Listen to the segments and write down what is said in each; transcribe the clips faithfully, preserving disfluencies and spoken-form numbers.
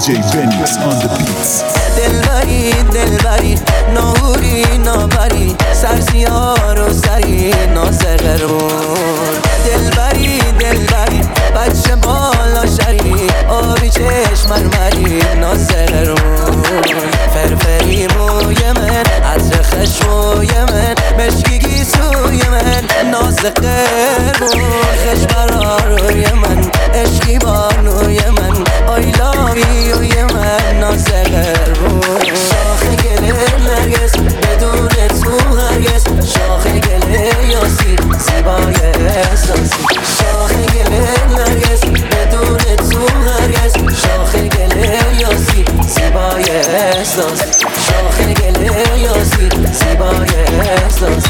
J Benix on the beats. دلبری دلبری ناهوری نابری سرسیار و سری ناز قرمون دلبری دلبری بچه بالا شری آبی چشم مرمری ناز قرمون فرفری موی من عطر خشموی من مشکی گیسوی من ناز قرمون خش براروی من عشقی بانوی من I love you من ناز قرمون شاخ گل نرگس بدون تو هرگز شاخ گل یاسی زیبای احساسی شاخ گل نرگس بدون تو هرگز شاخ گل یاسی زیبای احساسی شاخ گل یاسی زیبای احساسی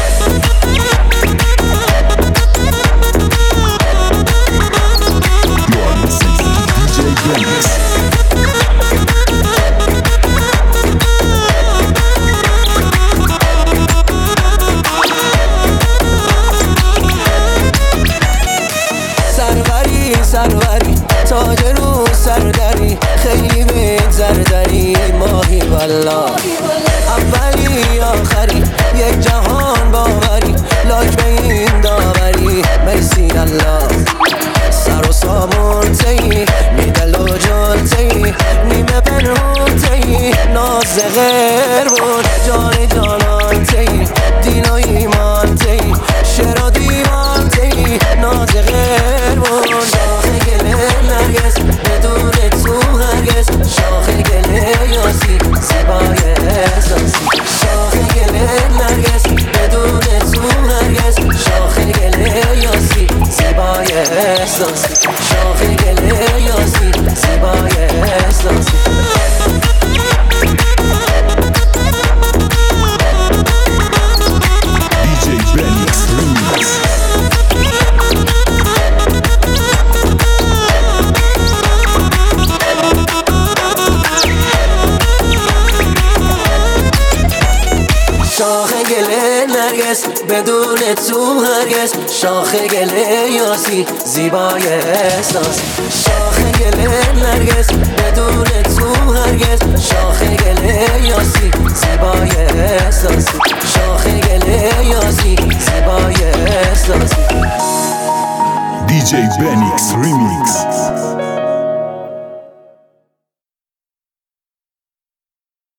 سروری تاج رو سردری خیلی بگذر دری ماهی والا اولی آخری یک جهان باوری لاک به این داوری مرسی الله سر و سامون تی میدل و جان تی نیمه پنهون تی ناز غربون جان جانان تی دین و ایمان تی شر و دیوان تی ناز غربون شاخ گل نرگس بدون تو هرگز شاخ گل یاسی زیبای احساسی شاخ گل نرگس بدون تو هرگز شاخ گل یاسی زیبای احساسی شاخ گل یاسی زیبای احساسی شاخ گل نرگس بدون تو هرگز شاخ گل یاسی زیبای احساس شاخ گل نرگس بدون تو هرگز شاخ گل یاسی